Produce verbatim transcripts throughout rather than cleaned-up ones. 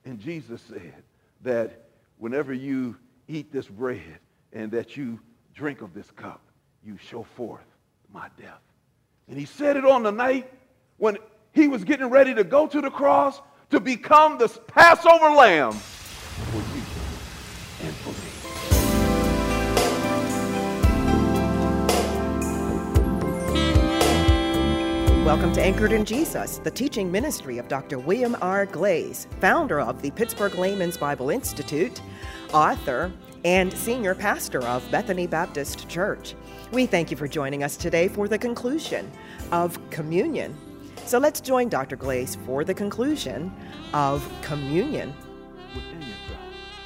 And Jesus said that whenever you eat this bread and that you drink of this cup, you show forth my death. And he said it on the night when he was getting ready to go to the cross to become the Passover lamb for you and for me. Welcome to Anchored in Jesus, the teaching ministry of Doctor William R. Glaze, founder of the Pittsburgh Layman's Bible Institute, author, and senior pastor of Bethany Baptist Church. We thank you for joining us today for the conclusion of communion. So let's join Doctor Glaze for the conclusion of communion. Within yourself,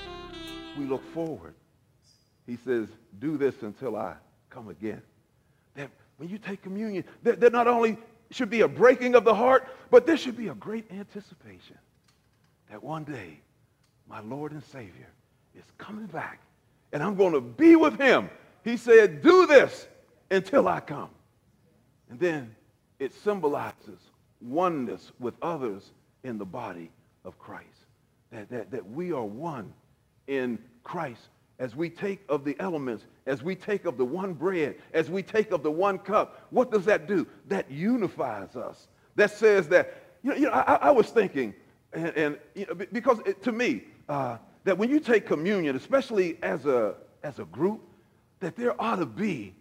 we look forward. He says, do this until I come again. That when you take communion, that, that not only should be a breaking of the heart, but there should be a great anticipation that one day my Lord and Savior is coming back and I'm going to be with him. He said, do this until I come. And then it symbolizes oneness with others in the body of Christ. That, that, that we are one in Christ as we take of the elements, as we take of the one bread, as we take of the one cup. What does that do? That unifies us. That says that, you know, you know I, I was thinking, and, and you know, because it, to me, uh, that when you take communion, especially as a, as a group, that there ought to be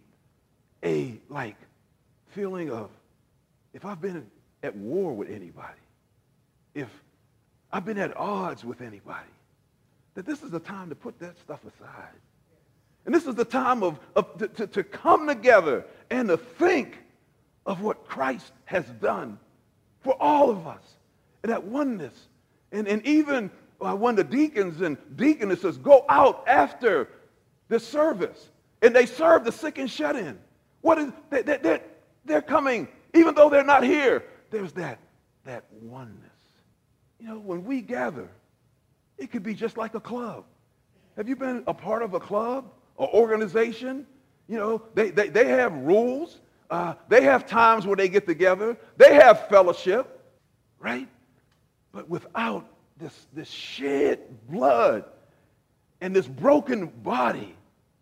a, like, feeling of, if I've been at war with anybody, if I've been at odds with anybody, that this is the time to put that stuff aside. And this is the time of, of to, to, to come together and to think of what Christ has done for all of us. And that oneness. And, and even uh, when the deacons and deaconesses go out after the service and they serve the sick and shut in, what is they, they, they're, they're coming, even though they're not here, there's that, that oneness. You know, when we gather, it could be just like a club. Have you been a part of a club or organization? You know, they, they, they have rules. Uh, they have times where they get together. They have fellowship, right? But without this, this shed blood and this broken body,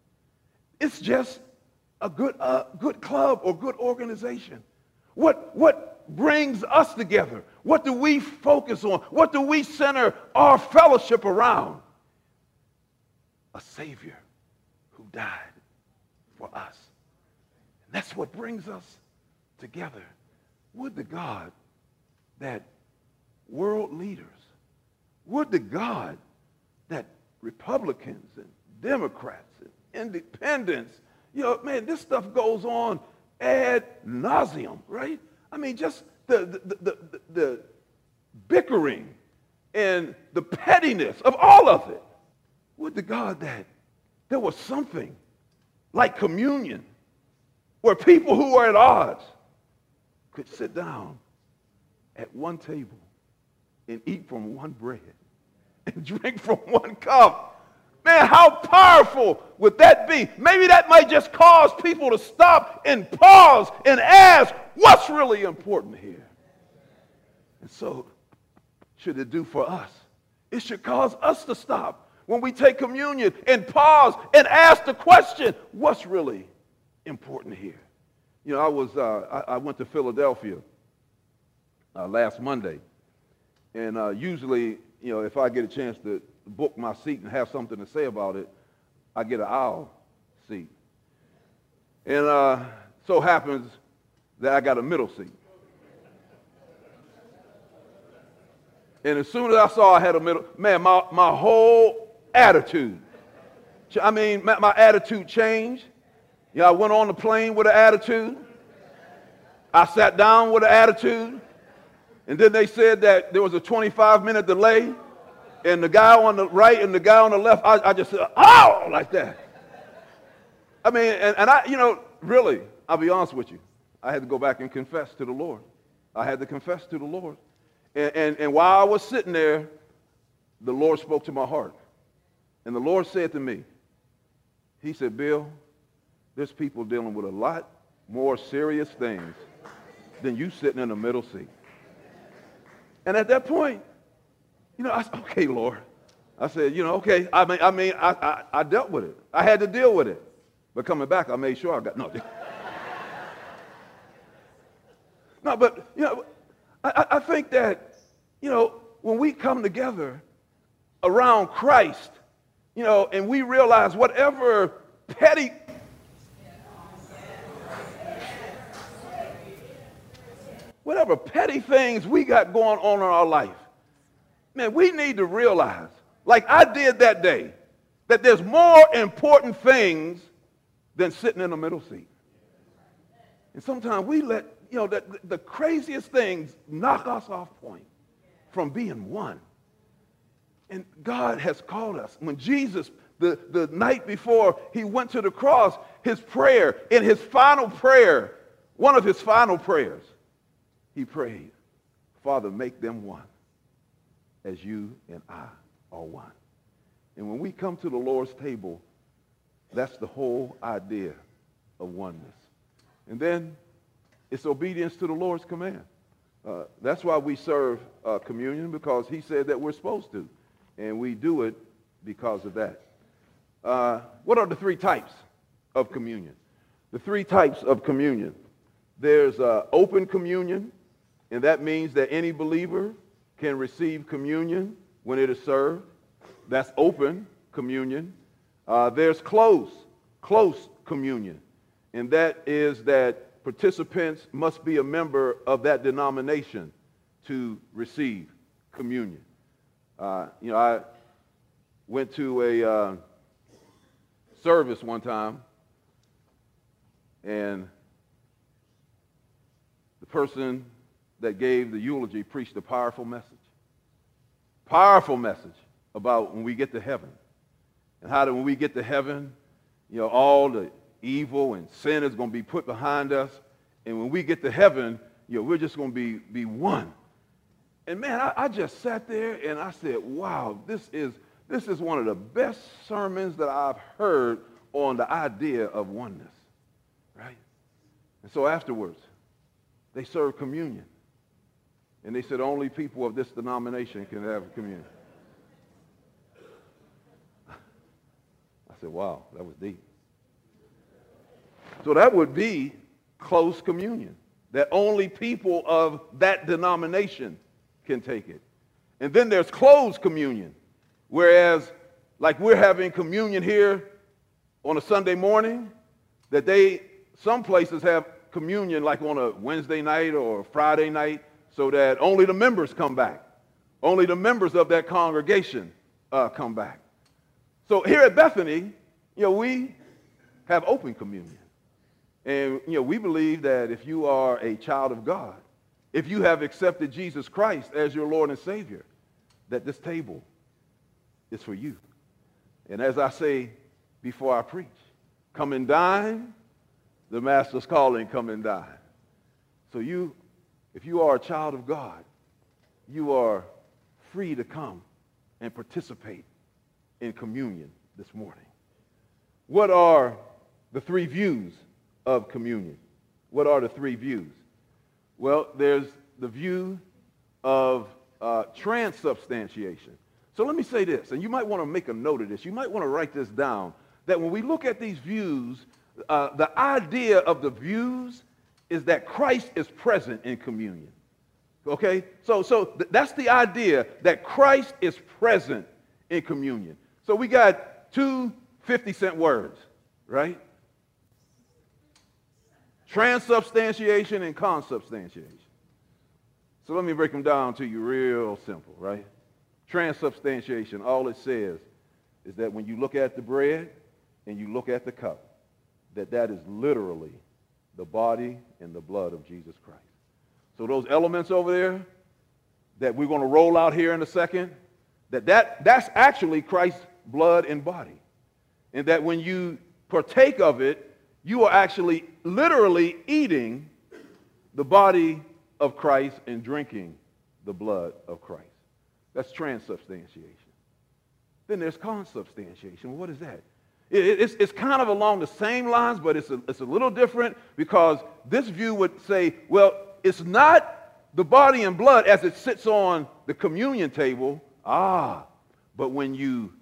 it's just a good, uh, good club or good organization. What, what brings us together? What do we focus on? What do we center our fellowship around? A Savior who died for us. And that's what brings us together. Would to God that world leaders, would to God that Republicans and Democrats and independents, you know, man, this stuff goes on ad nauseum, right? I mean, just the, the, the, the, the bickering and the pettiness of all of it. Would to God that there was something like communion where people who are at odds could sit down at one table and eat from one bread and drink from one cup. Man, how powerful would that be? Maybe that might just cause people to stop and pause and ask, what's really important here? And so, should it do for us? It should cause us to stop when we take communion and pause and ask the question, what's really important here? You know, I was uh, I, I went to Philadelphia uh, last Monday, and uh, usually, you know, if I get a chance to book my seat and have something to say about it, I get an aisle seat. And uh, so happens that I got a middle seat. And as soon as I saw I had a middle, man, my, my whole attitude, I mean, my, my attitude changed. You know, I went on the plane with an attitude. I sat down with an attitude. And then they said that there was a twenty-five minute delay. And the guy on the right and the guy on the left, I, I just said, oh, like that. I mean, and, and I, you know, really, I'll be honest with you. I had to go back and confess to the Lord. I had to confess to the Lord. And, and, and while I was sitting there, the Lord spoke to my heart. And the Lord said to me, he said, Bill, there's people dealing with a lot more serious things than you sitting in the middle seat. And at that point, You know, I said, okay, Lord. I said, you know, okay. I mean, I mean, I, I, I dealt with it. I had to deal with it. But coming back, I made sure I got, no. No, but, you know, I, I think that, you know, when we come together around Christ, you know, and we realize whatever petty, whatever petty things we got going on in our life, man, we need to realize, like I did that day, that there's more important things than sitting in the middle seat. And sometimes we let, you know, the, the craziest things knock us off point from being one. And God has called us. When Jesus, the, the night before he went to the cross, his prayer, in his final prayer, one of his final prayers, he prayed, Father, make them one as you and I are one. And when we come to the Lord's table, that's the whole idea of oneness. And then it's obedience to the Lord's command. Uh, that's why we serve uh, communion, because he said that we're supposed to. And we do it because of that. Uh, what are the three types of communion? The three types of communion. There's uh, open communion, and that means that any believer can receive communion when it is served. That's open communion. Uh, there's close, close communion, and that is that participants must be a member of that denomination to receive communion. Uh, you know, I went to a uh, service one time, and the person that gave the eulogy preached a powerful message. Powerful message about when we get to heaven. And how that when we get to heaven, you know, all the evil and sin is going to be put behind us. And when we get to heaven, you know, we're just going to be, be one. And man, I, I just sat there and I said, wow, this is, this is one of the best sermons that I've heard on the idea of oneness, right? And so afterwards, they served communion. And they said only people of this denomination can have communion. I said, wow, that was deep. So that would be close communion, that only people of that denomination can take it. And then there's closed communion, whereas like we're having communion here on a Sunday morning, that they, some places have communion like on a Wednesday night or Friday night, so that only the members come back. Only the members of that congregation uh, come back. So here at Bethany, you know, we have open communion. And, you know, we believe that if you are a child of God, if you have accepted Jesus Christ as your Lord and Savior, that this table is for you. And as I say before I preach, come and dine, the Master's calling, come and dine. So you, if you are a child of God, you are free to come and participate in communion this morning. What are the three views of communion? What are the three views? Well, there's the view of uh, transubstantiation. So let me say this, and you might want to make a note of this. You might want to write this down, that when we look at these views, uh, the idea of the views is that Christ is present in communion. Okay? So, so th- that's the idea, that Christ is present in communion. So we got two fifty-cent words, right? Transubstantiation and consubstantiation. So let me break them down to you real simple, right? Transubstantiation, all it says is that when you look at the bread and you look at the cup, that that is literally the body and the blood of Jesus Christ. So those elements over there that we're going to roll out here in a second, that, that that's actually Christ's blood and body. And that when you partake of it, you are actually literally eating the body of Christ and drinking the blood of Christ. That's transubstantiation. Then there's consubstantiation. What is that? It, it's, it's kind of along the same lines, but it's a, it's a little different, because this view would say, well, it's not the body and blood as it sits on the communion table, Ah, but when you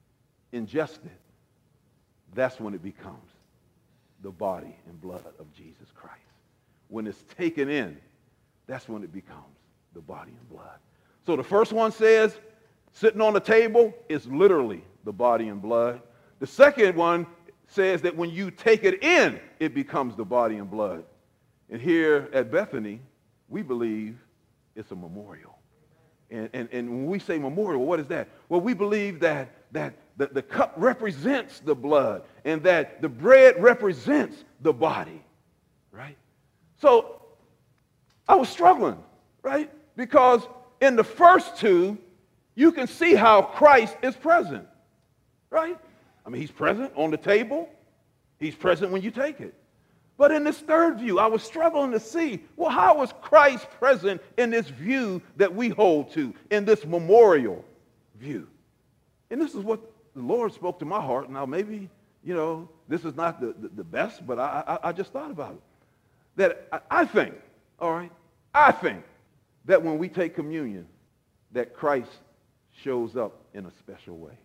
ingest it, that's when it becomes the body and blood of Jesus Christ. When it's taken in, that's when it becomes the body and blood. So the first one says, sitting on the table is literally the body and blood. The second one says that when you take it in, it becomes the body and blood. And here at Bethany, we believe it's a memorial. And, and, and when we say memorial, what is that? Well, we believe that, that the, the cup represents the blood and that the bread represents the body, right? So I was struggling, right? Because in the first two, you can see how Christ is present, right? I mean, he's present on the table. He's present when you take it. But in this third view, I was struggling to see, well, how is Christ present in this view that we hold to, in this memorial view? And this is what the Lord spoke to my heart. Now, maybe, you know, this is not the, the, the best, but I, I, I just thought about it. That I, I think, all right, I think that when we take communion, that Christ shows up in a special way.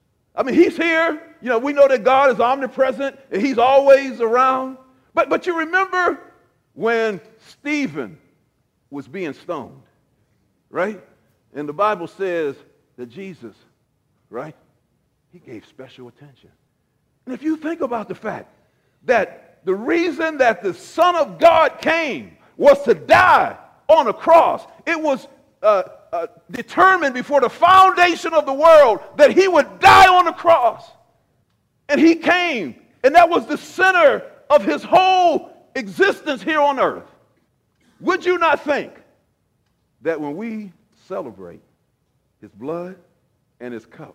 I mean, he's here. You know, we know that God is omnipresent and he's always around. But, but you remember when Stephen was being stoned, right? And the Bible says that Jesus, right, he gave special attention. And if you think about the fact that the reason that the Son of God came was to die on a cross, it was uh, uh, determined before the foundation of the world that he would die on the cross. And he came, and that was the center of his whole existence here on earth. Would you not think that when we celebrate his blood and his cup,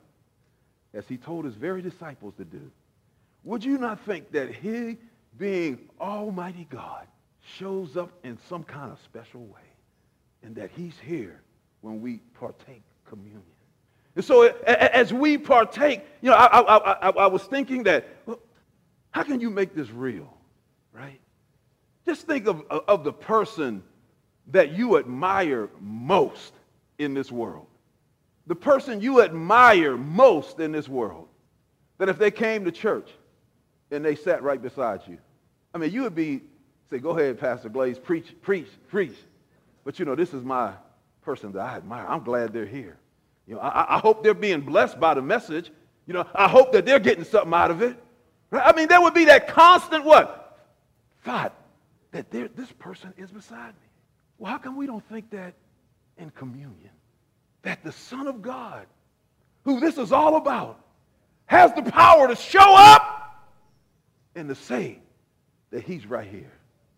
as he told his very disciples to do, would you not think that he, being Almighty God, shows up in some kind of special way, and that he's here when we partake communion? And so as we partake, you know, I, I, I, I was thinking that, well, how can you make this real, right? Just think of, of the person that you admire most in this world. The person you admire most in this world. That if they came to church and they sat right beside you, I mean, you would be, say, go ahead, Pastor Glaze, preach, preach, preach. But, you know, this is my person that I admire. I'm glad they're here. You know, I, I hope they're being blessed by the message. You know, I hope that they're getting something out of it. I mean, there would be that constant what? Thought that there, this person is beside me. Well, how come we don't think that in communion? That the Son of God, who this is all about, has the power to show up and to say that he's right here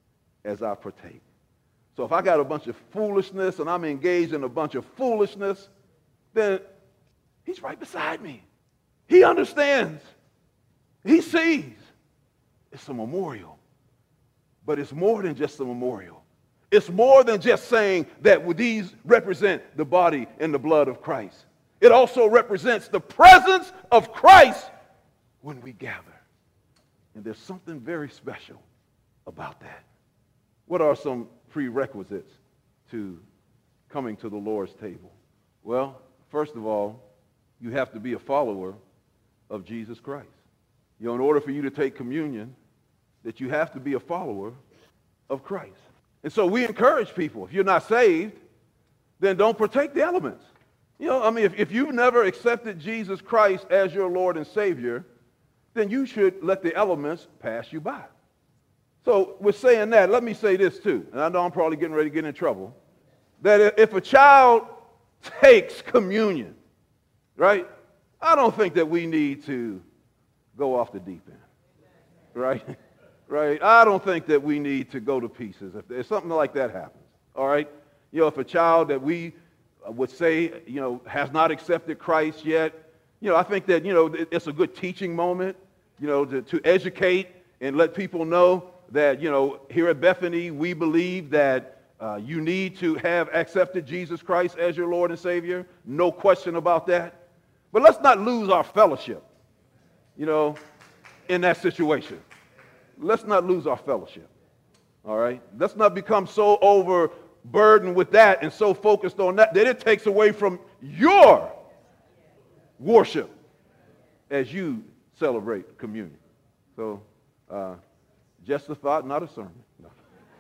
as I partake. So if I got a bunch of foolishness and I'm engaged in a bunch of foolishness, then he's right beside me. He understands. He sees. It's a memorial. But it's more than just a memorial. It's more than just saying that these represent the body and the blood of Christ. It also represents the presence of Christ when we gather. And there's something very special about that. What are some prerequisites to coming to the Lord's table? Well, first of all, you have to be a follower of Jesus Christ. You know, in order for you to take communion, that you have to be a follower of Christ. And so we encourage people, if you're not saved, then don't partake the elements. You know, I mean, if, if you've never accepted Jesus Christ as your Lord and Savior, then you should let the elements pass you by. So with saying that, let me say this too, and I know I'm probably getting ready to get in trouble, that if a child takes communion, right, I don't think that we need to go off the deep end, right? Right? I don't think that we need to go to pieces if, if something like that happens, all right? You know, if a child that we would say, you know, has not accepted Christ yet, you know, I think that, you know, it's a good teaching moment, you know, to, to educate and let people know that, you know, here at Bethany, we believe that uh, you need to have accepted Jesus Christ as your Lord and Savior. No question about that. But let's not lose our fellowship, you know, in that situation. Let's not lose our fellowship, all right? Let's not become so overburdened with that and so focused on that that it takes away from your worship as you celebrate communion. So, uh, just a thought, not a sermon. No.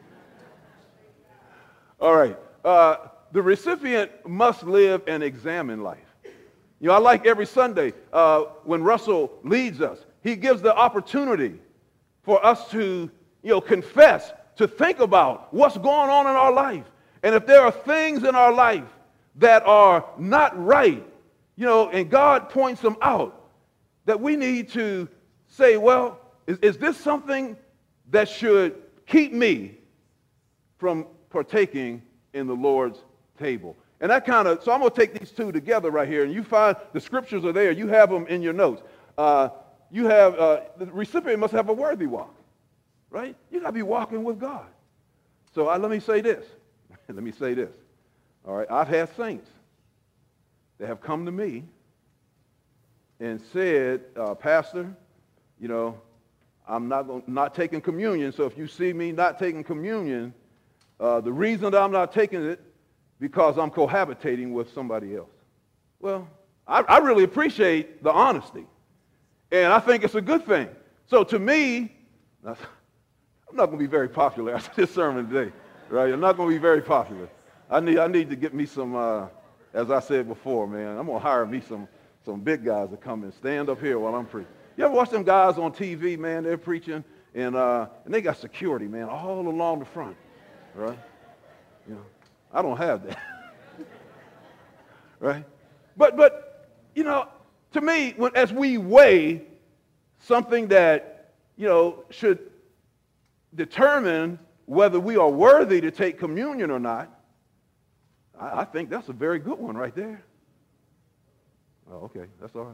All right. Uh, the recipient must live and examine life. You know, I like every Sunday uh, when Russell leads us, he gives the opportunity for us to, you know, confess, to think about what's going on in our life. And if there are things in our life that are not right, you know, and God points them out, that we need to say, well, is, is this something that should keep me from partaking in the Lord's table? And that kind of, so I'm going to take these two together right here, and you find the scriptures are there. You have them in your notes. Uh, you have, uh, the recipient must have a worthy walk, right? You got to be walking with God. So uh, let me say this. Let me say this. All right, I've had saints that have come to me and said, uh, Pastor, you know, I'm not gonna, not taking communion, so if you see me not taking communion, uh, the reason that I'm not taking it because I'm cohabitating with somebody else. Well, I, I really appreciate the honesty, and I think it's a good thing. So to me, I'm not going to be very popular after this sermon today, right? I'm not going to be very popular. I need, I need to get me some, uh, as I said before, man, I'm going to hire me some, some big guys to come and stand up here while I'm preaching. You ever watch them guys on T V, man, they're preaching, and, uh, and they got security, man, all along the front, right? You know. I don't have that, right? But, but you know, to me, when, as we weigh something that, you know, should determine whether we are worthy to take communion or not, I, I think that's a very good one right there. Oh, okay, that's all right.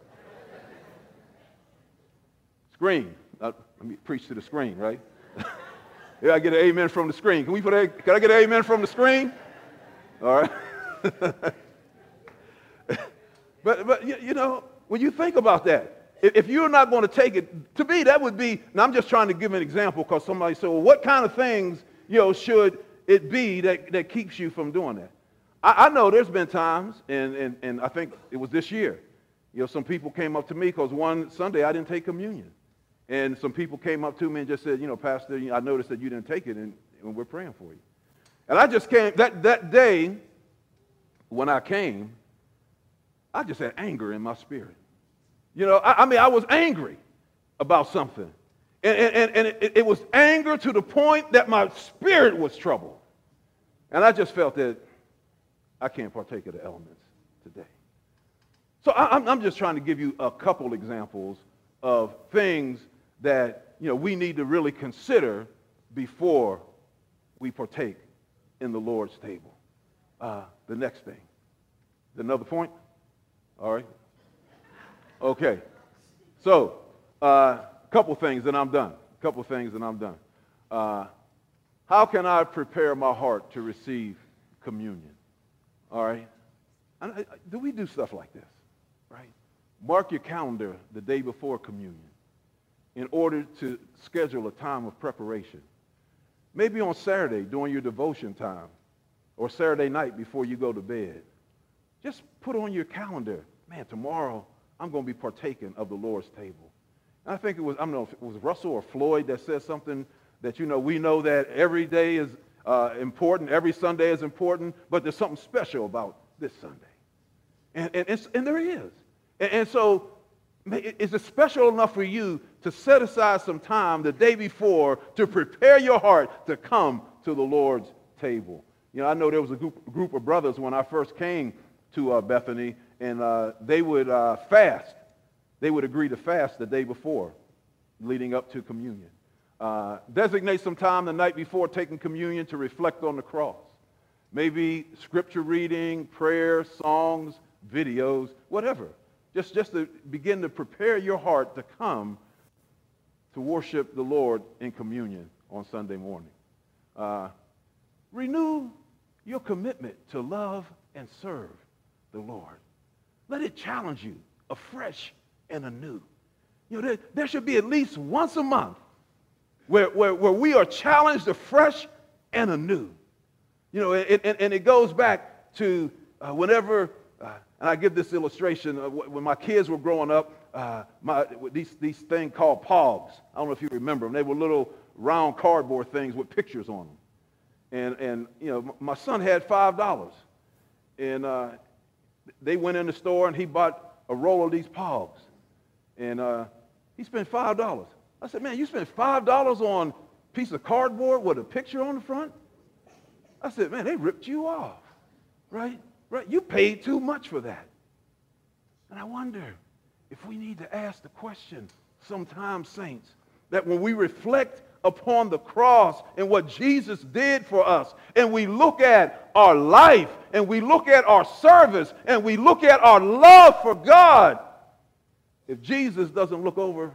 Screen. Uh, let me preach to the screen, right? Yeah, I get an amen from the screen. Can we put a, can I get an amen from the screen? All right. but but you, you know, when you think about that, if, if you're not going to take it, to me that would be. Now I'm just trying to give an example because somebody said, well, what kind of things, you know, should it be that, that keeps you from doing that? I, I know there's been times, and, and and I think it was this year, you know, some people came up to me because one Sunday I didn't take communion. And some people came up to me and just said, you know, Pastor, I noticed that you didn't take it, and, and we're praying for you. And I just came, that, that day when I came, I just had anger in my spirit. You know, I, I mean, I was angry about something. And, and, and it, it was anger to the point that my spirit was troubled. And I just felt that I can't partake of the elements today. So I, I'm, I'm just trying to give you a couple examples of things that, you know, we need to really consider before we partake in the Lord's table. Uh, the next thing. Another point? All right. Okay. So, a uh, couple things and I'm done. A couple things and I'm done. Uh, how can I prepare my heart to receive communion? All right. And, uh, do we do stuff like this? Right. Mark your calendar the day before communion in order to schedule a time of preparation. Maybe on Saturday during your devotion time or Saturday night before you go to bed. Just put on your calendar, man, tomorrow I'm going to be partaking of the Lord's table. And I think it was, I don't know if it was Russell or Floyd that said something that, you know, we know that every day is uh, important, every Sunday is important, but there's something special about this Sunday. And, and, and, and there is. And, and so, is it special enough for you to set aside some time the day before to prepare your heart to come to the Lord's table? You know, I know there was a group, group of brothers when I first came to uh, Bethany, and uh, they would uh, fast. They would agree to fast the day before, leading up to communion. Uh, designate some time the night before taking communion to reflect on the cross. Maybe scripture reading, prayer, songs, videos, whatever. Just, just to begin to prepare your heart to come to worship the Lord in communion on Sunday morning. Uh, renew your commitment to love and serve the Lord. Let it challenge you afresh and anew. You know, there, there should be at least once a month where, where, where we are challenged afresh and anew. You know, and, and, and it goes back to uh, whenever uh, and I give this illustration. Uh, when my kids were growing up, uh, my, these, these things called Pogs. I don't know if you remember them. They were little round cardboard things with pictures on them. And, and you know, my son had five dollars. And uh, they went in the store and he bought a roll of these Pogs. And uh, he spent five dollars. I said, man, you spent five dollars on a piece of cardboard with a picture on the front? I said, man, they ripped you off, right? Right? You paid too much for that. And I wonder if we need to ask the question sometimes, saints, that when we reflect upon the cross and what Jesus did for us, and we look at our life, and we look at our service, and we look at our love for God, if Jesus doesn't look over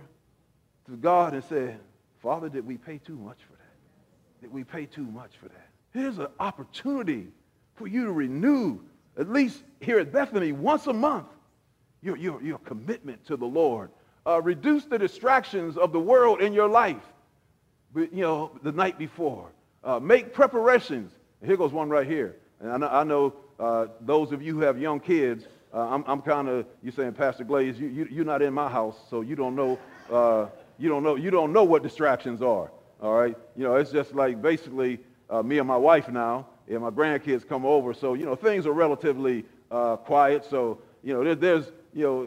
to God and say, Father, did we pay too much for that? Did we pay too much for that? Here's an opportunity for you to renew, at least here at Bethany, once a month, your, your, your commitment to the Lord. Uh, reduce the distractions of the world in your life, you know, the night before. Uh, make preparations. Here goes one right here. And I know, I know uh, those of you who have young kids, uh, I'm, I'm kind of, you're saying, Pastor Glaze, you, you, you're not in my house, so you don't know, uh, you don't know, you don't know what distractions are. All right, you know, it's just like basically uh, me and my wife now, and my grandkids come over, so you know things are relatively uh, quiet. So you know, there, there's, you know,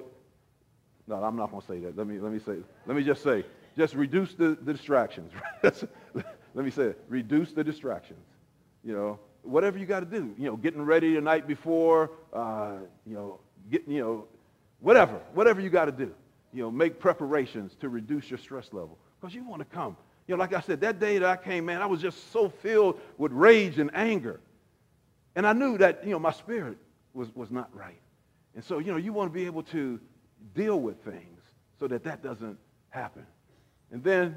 no, I'm not going to say that. Let me let me say, let me just say, just reduce the, the distractions. Let me say it. Reduce the distractions. You know, whatever you got to do. You know, getting ready the night before. Uh, you know, getting, you know, whatever, whatever you got to do. You know, make preparations to reduce your stress level because you want to come. You know, like I said, that day that I came, man, I was just so filled with rage and anger. And I knew that, you know, my spirit was, was not right. And so, you know, you want to be able to deal with things so that that doesn't happen. And then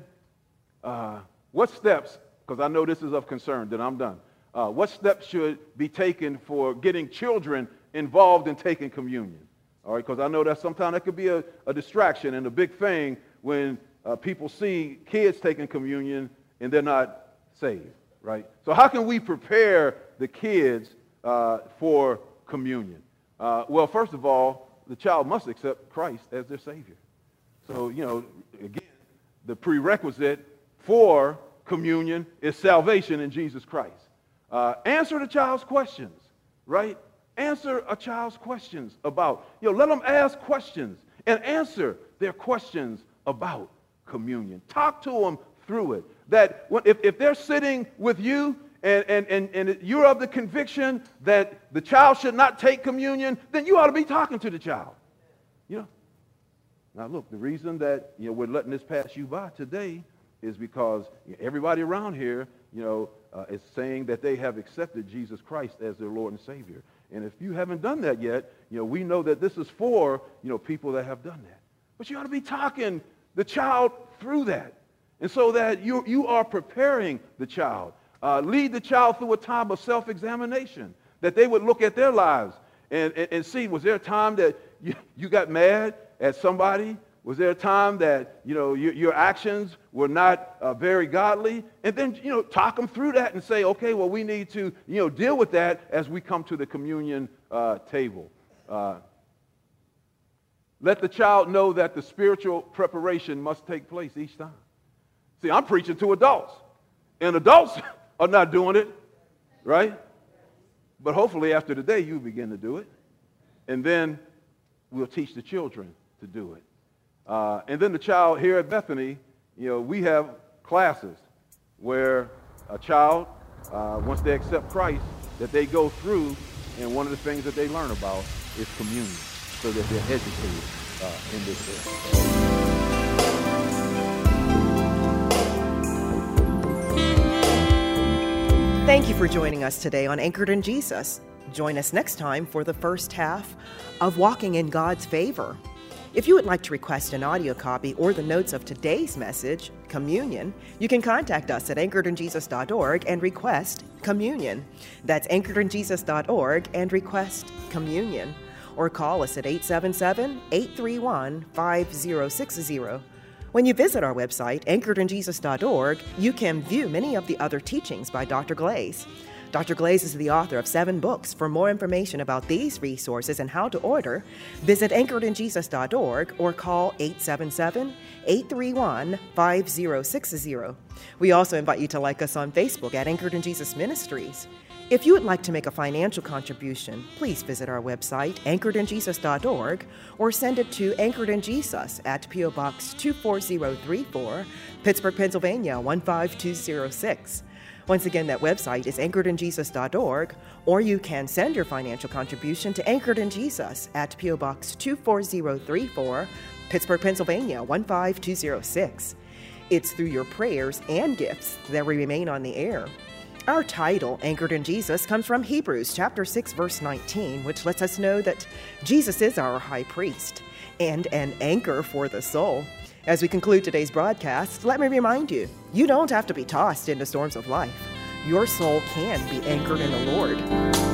uh, what steps, because I know this is of concern, then I'm done. Uh, what steps should be taken for getting children involved in taking communion? All right, because I know that sometimes that could be a, a distraction and a big thing when Uh, people see kids taking communion and they're not saved, right? So how can we prepare the kids uh, for communion? Uh, well, first of all, the child must accept Christ as their Savior. So, you know, again, the prerequisite for communion is salvation in Jesus Christ. Uh, answer the child's questions, right? Answer a child's questions about, you know, let them ask questions and answer their questions about communion. Talk to them through it. That when, if, if they're sitting with you and, and, and, and you're of the conviction that the child should not take communion, then you ought to be talking to the child. You know? Now look, the reason that, you know, we're letting this pass you by today is because everybody around here, you know, uh, is saying that they have accepted Jesus Christ as their Lord and Savior. And if you haven't done that yet, you know, we know that this is for, you know, people that have done that. But you ought to be talking the child through that. And so that you, you are preparing the child. Uh, lead the child through a time of self-examination, that they would look at their lives and, and, and see, was there a time that you, you got mad at somebody? Was there a time that, you know, your, your actions were not uh, very godly? And then, you know, talk them through that and say, okay, well, we need to, you know, deal with that as we come to the communion uh, table. Uh, Let the child know that the spiritual preparation must take place each time. See, I'm preaching to adults, and adults are not doing it, right? But hopefully after today, you begin to do it, and then we'll teach the children to do it. Uh, and then the child here at Bethany, you know, we have classes where a child, uh, once they accept Christ, that they go through, and one of the things that they learn about is communion, so that they're educated uh, in this area. Thank you for joining us today on Anchored in Jesus. Join us next time for the first half of Walking in God's Favor. If you would like to request an audio copy or the notes of today's message, Communion, you can contact us at anchored in jesus dot org and request Communion. That's anchored in jesus dot org and request Communion. Or call us at eight seven seven, eight three one, five zero six zero. When you visit our website, anchored in jesus dot org, you can view many of the other teachings by Doctor Glaze. Doctor Glaze is the author of seven books. For more information about these resources and how to order, visit anchored in jesus dot org or call eight seven seven, eight three one, five zero six zero. We also invite you to like us on Facebook at Anchored in Jesus Ministries. If you would like to make a financial contribution, please visit our website, anchored in jesus dot org, or send it to Anchored in Jesus at P O Box two four zero three four, Pittsburgh, Pennsylvania one five two zero six. Once again, that website is anchored in jesus dot org, or you can send your financial contribution to Anchored in Jesus at P O Box two four zero three four, Pittsburgh, Pennsylvania one five two zero six. It's through your prayers and gifts that we remain on the air. Our title, Anchored in Jesus, comes from Hebrews chapter six, verse nineteen, which lets us know that Jesus is our high priest and an anchor for the soul. As we conclude today's broadcast, let me remind you, you don't have to be tossed into storms of life. Your soul can be anchored in the Lord.